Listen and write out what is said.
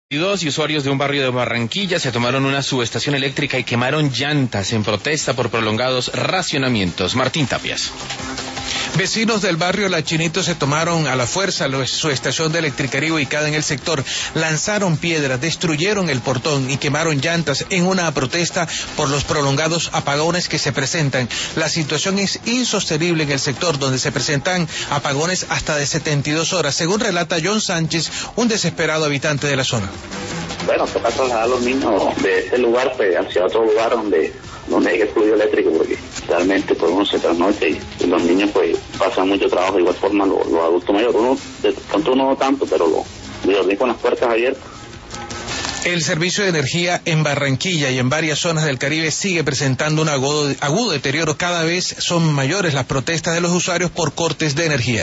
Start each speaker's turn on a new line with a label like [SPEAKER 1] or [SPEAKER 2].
[SPEAKER 1] Dos usuarios de un barrio de Barranquilla se tomaron una subestación eléctrica y quemaron llantas en protesta por prolongados racionamientos. Martín Tapias.
[SPEAKER 2] Vecinos del barrio La Chinito se tomaron a la fuerza su estación de electricidad ubicada en el sector, lanzaron piedras, destruyeron el portón y quemaron llantas en una protesta por los prolongados apagones que se presentan. La situación es insostenible en el sector, donde se presentan apagones hasta de 72 horas, según relata John Sánchez, un desesperado habitante de la zona.
[SPEAKER 3] Bueno, toca trasladar a los niños de este lugar pues hacia otro lugar donde hay fluido eléctrico, porque realmente pues uno se trasnocha y los niños pues pasan mucho trabajo. De igual forma los adultos mayores, uno no tanto, pero dormir con las puertas abiertas.
[SPEAKER 2] El servicio de energía en Barranquilla y en varias zonas del Caribe sigue presentando un agudo deterioro. Cada vez son mayores las protestas de los usuarios por cortes de energía.